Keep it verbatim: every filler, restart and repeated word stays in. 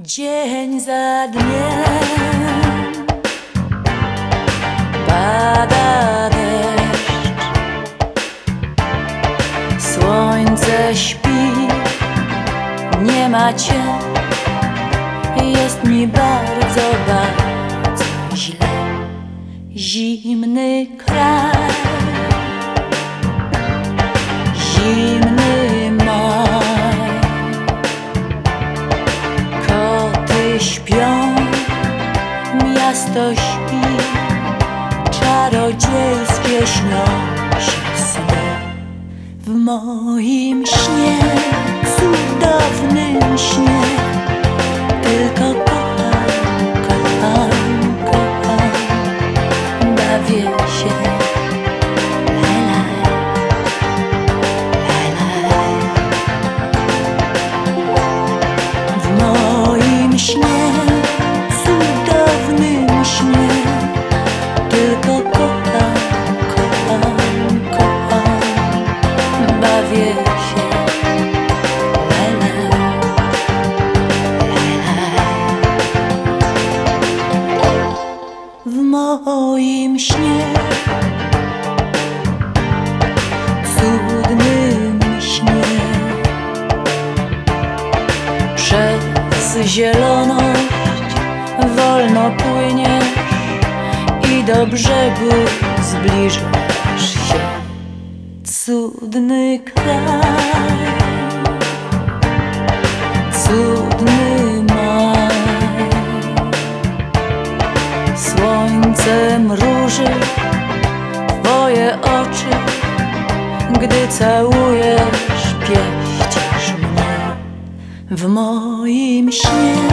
Dzień za dniem pada deszcz, słońce śpi, nie ma cię, jest mi bardzo, bardzo źle. Zimny kraj, zimny maj, koty śpią, miasto śpi, czarodziejskie śnią się sny. W moim śnie, cudownym śnie, tylko kocham, kocham, kocham, bawię się. Lelaj, lelaj. W moim śnie, cudownym śnie, tylko kocham, kocham, kocham, bawię się. Lelaj, lelaj. W moim śnie, cudnym śnie, przez zieloność wolno płyniesz i do brzegu zbliżasz się. Cudny kraj, cudny maj, słońce mruży twoje oczy, gdy całujesz, pieścisz mnie. W moim śnie,